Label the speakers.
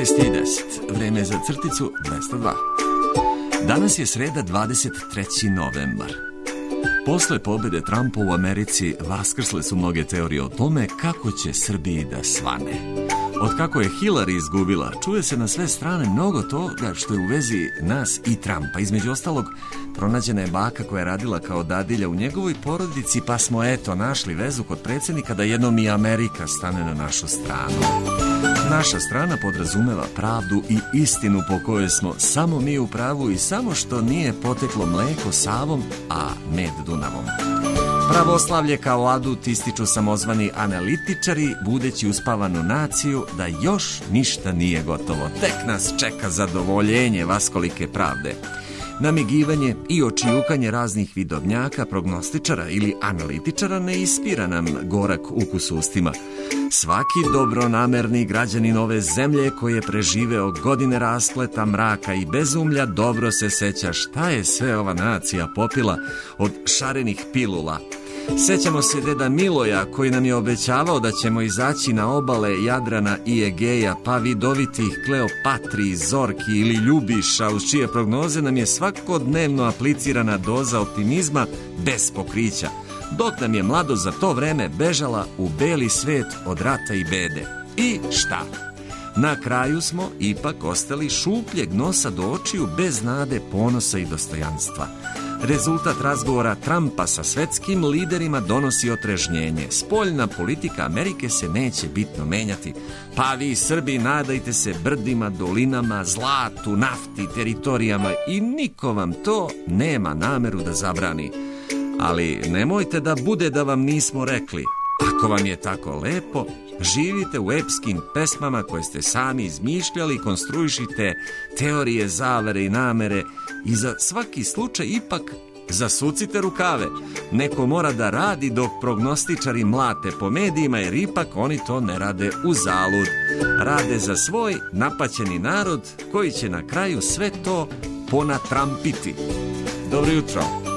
Speaker 1: 6:10. Vreme za crticu 202. Danas je sreda 23. novembar. Posle pobjede Trumpa u Americi vaskrsle su mnoge teorije o tome kako će Srbiji da svane. Od kako je Hillary izgubila, čuje se na sve strane mnogo toga što je u vezi nas i Trumpa. Između ostalog, pronađena je baka koja je radila kao dadilja u njegovoj porodici, pa smo našli vezu kod predsjednika da jednom i Amerika stane na našu stranu. Naša strana podrazumeva pravdu i istinu po kojoj smo samo mi u pravu i samo što nije poteklo mleko Savom, a med Dunavom. Pravoslavlje kao adut ističu samozvani analitičari, budeći uspavanu naciju da još ništa nije gotovo. Tek nas čeka zadovoljenje vaskolike pravde. Namigivanje i očijukanje raznih vidovnjaka, prognostičara ili analitičara ne ispira nam gorak ukus ustima. Svaki dobronamerni građanin ove zemlje koji je preživeo godine raspleta, mraka i bezumlja dobro se seća šta je sve ova nacija popila od šarenih pilula. Sećamo se deda Miloja koji nam je obećavao da ćemo izaći na obale Jadrana i Egeja, pa vidovitih Kleopatri, Zorki ili Ljubiša, uz čije prognoze nam je svakodnevno aplicirana doza optimizma bez pokrića, dok nam je mladost za to vreme bežala u beli svet od rata i bede. I šta? Na kraju smo ipak ostali šupljeg nosa do očiju bez nade, ponosa i dostojanstva. Rezultat razgovora Trumpa sa svetskim liderima donosi otrežnjenje. Spoljna politika Amerike se neće bitno menjati. Pa vi Srbi nadajte se brdima, dolinama, zlatu, nafti, teritorijama i niko vam to nema nameru da zabrani. Ali nemojte da bude da vam nismo rekli. Ako vam je tako lepo, živite u epskim pesmama koje ste sami izmišljali i konstruišite teorije, zavere i namere i za svaki slučaj ipak zasucite rukave. Neko mora da radi dok prognostičari mlate po medijima, jer ipak oni to ne rade uzalud. Rade za svoj napaćeni narod koji će na kraju sve to ponatrampiti. Dobro jutro.